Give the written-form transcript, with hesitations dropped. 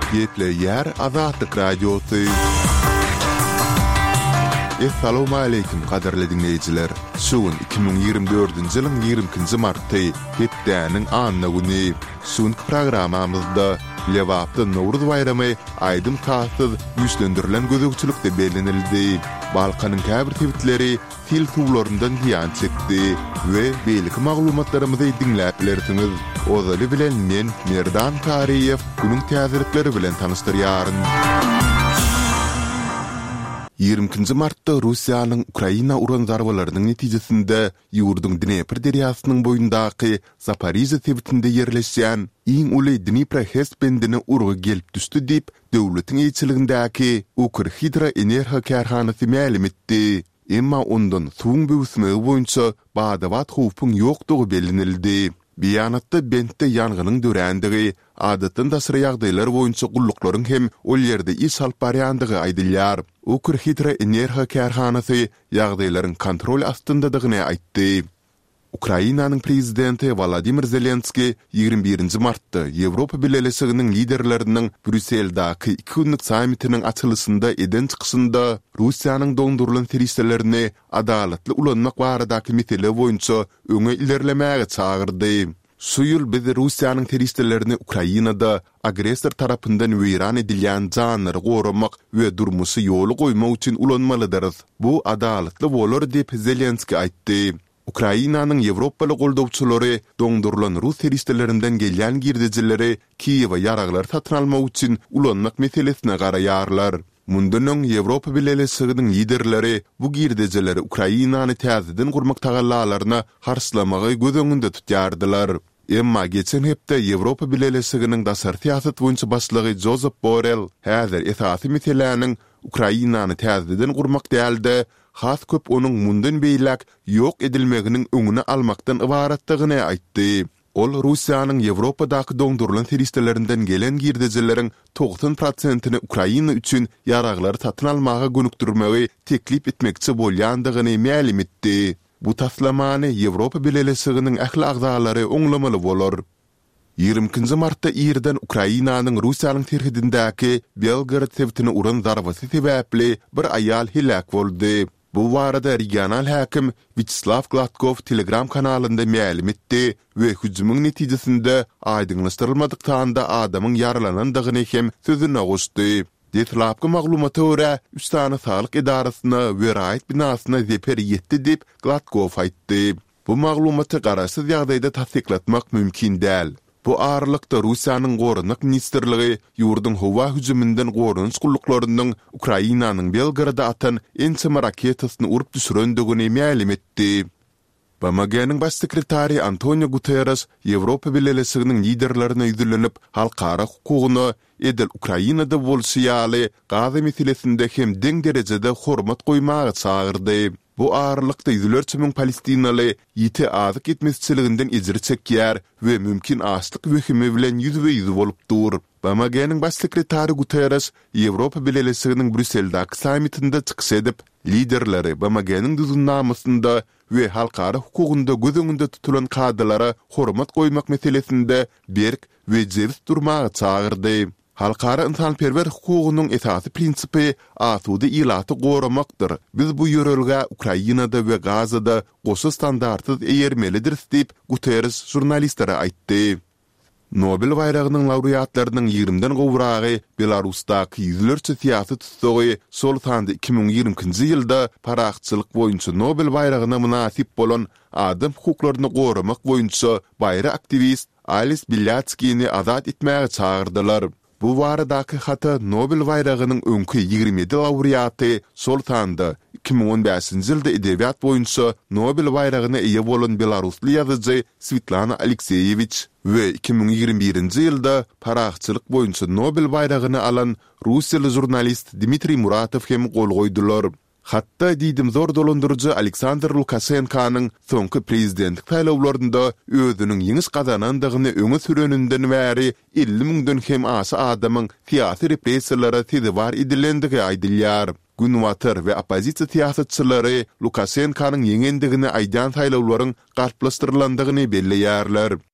Yetle yer Azatlyk radiosu. Assalamu alaykum qadarly dinleyijiler. Şuun 2024-nji ýylyň 20-nji marty hepdäniň anna güni. Şuun programamyzda Lewapda Nowruz bayramy aýdym tasyz güýçlendirilen gözükçülükde belenildi. Balkanyň käbir tebitleri fil tuwlaryndan ýan çekdi we beýlik maglumatlarymyzy dinläp bilersiňiz. Ozaly bilen men Merdan Tariýew günüň täzelikleri bilen tanystyryaryn. 20 martda Russiýanyň Ukraina uran zarbalarynyň netijesinde ýurduň Dnepr deriýasynyň boýundaky Zaporizhzhia tebitinde ýerleşýän iň uly Dnipro HES bendine urgy gelip düşdi diýip döwletiň ýetçiligindäki Ukrhydro energiýa karhanasy ma'lum etdi. Emma ondan suwun böwsmegi boýunça badawat howpyň ýokdugy belenildi. Biyanatda bentde ýangınyň dörendigi, adatyn dasyry ýagdaýlar boýunça gullyklaryň hem ol ýerde iş alyp barýandygy aýdylýar. Ukrhydro energiýa karhanasy ýagdaýlaryň kontrol astyndadygyny aýtdy. Ukrainanyň prezidenti Volodymyr Zelenski 21 martda Ýewropa Birleşiginiň liderleriniň Brüsseldaky 2 günlük sammitiniň açylysynda eden çykyşynda Russiýanyň dondurlan terroristlerini adalatly ulanmak baradaky mesele boýunça öňe ilerlemäge çagyrdy. Şu ýyl biz Russiýanyň terroristlerini Ukrainada agressor tarapyndan weýran edilýän janlary goramak we durmuşy ýoly goýmak üçin ulanmalydyr. Bu adalatly bolar diýip Zelenski aýtdy. Ukrainanyň Ýewropaly goldawçylary dondurlan Rus terroristlerinden gelýän girdijileri Kiýewe ýaraglar satyn almak üçin ulanmak meselesine garaýarlar. Mundan Ýewropa Birleşiginiň liderleri bu girdijileri Ukrainany täzeden gurmak tagallalaryna harslamagy göz öňünde tutýardylar. Emma geçen hepde Ýewropa Birleşiginiň dasar siýasat boýunça başlygy Josep Borrell häzir esasy meseleniň Ukrainany täzeden gurmak däldi. Has köp onun mundan beýlek ýok edilmeginiň öňüne almakdan ibaratdygyny aýtdy. Ol Russiýanyň Ýewropadaky dondurlan terroristlerinden gelen girdijileriň 90%-ni Ukraina üçin ýaraglary satyn almaga gönükdirmegi teklip etmekçi bolýandygyny ma'lum etdi. Bu taslamany Ýewropa Birleşiginiň ähli agzalary oňlamaly bolar. 20 martda ýerden Ukrainanyň Russiýanyň terhidindäki Belgrad tebitine uran zarbasy sebäpli bir aýal helak boldy. Bu barada regional hakim Vyacheslav Gladkov Telegram kanalynda ma'lum etdi we hüjümüň netijesinde aýdynlaşdyrylmadykda adamyň yaralanandygyny hem sözüne goşdy. Detlapky maglumata görä Üstany Sağlyk Edarasyna we raýat binasyna zeper ýetdi diýip Gladkov aýtdy. Bu maglumaty garaşsyz ýagdaýda tasdiklatmak mümkin däl. Bu ağırlıkta Russiýanyň Gorunluk Ministerligi ýurdun howa hüjümünden gorunç gullyklarynyň Ukrainanyň Belgrada atan ençeme raketasyny urup düşürendigini ma'lum etdi. BMG'niň baş sekretary Antonio Guterres Ýewropa Birleşiginiň liderlerine ýüzlenip halkara hukugyny edil Ukrainada bolşýaly gaza meselesinde hem deň derejede hormat goýmagy çagyrdy. Bu ağırlıkta yüzlerce Palestinalı yiti azyk etmezçiliginden ejri çekýär we mümkin açlyk wehimi bilen yüz bolup dur. BMG'niň baş sekretary Guterres Ýewropa Birleşiginiň Brüsseldaky sammitinde çykyş edip, liderleri BMG'niň düzünnamasynda we halkara hukukynda göz öňünde tutulan kadalara hormat goýmak meselesinde berk we jebis durmagy çagyrdy. Halkara insanperwer hukugynyň esasy prinsipi asudy ilaty goramakdyr. Biz bu ýörelge Ukrainada we Gazada goşy standartyz eýermelidir diýip Guterres jurnalistlere aýtdy. Nobel bayragynyň laureatlarynyň 20-den gowragy Belarusdaky ýüzlerçe siýasat tutsagy sol sanda 2020-nji ýylda paraxçylyk boýunça Nobel bayragyna munasip bolan adam hukuklaryny goramak boýunça bayra aktivist Alice Bilyatskini azat etmäge çagyrdylar. Bu baradaky hata Nobel bayragynyň öňkü 27 laureaty sol sanda 2015-nji ýylda edebiýat boýunça Nobel bayragyna eýe bolan Belarusly ýazyjy Svetlana Alekseyevich we 2021-nji ýylda paraxçylyk boýunça Nobel bayragyny alan Russiýaly jurnalist Dmitri Muratov hem gol goýdular. Hatta diýdim zor dolandyrjy Aleksandr Lukashenkanyň soňky prezidentlik taýlawlarynda özüniň ýeňis gazanandygyny öňe süreninden bäri 50 000-den hem aşy adamyň siýasy repressiýalara tedbir edilendigi aýdylýar. Günwatar we opozisiýa siýasatçylary Lukashenkanyň ýeňendigini aýdan taýlawlaryň garplaşdyrylandygyny belleýärler.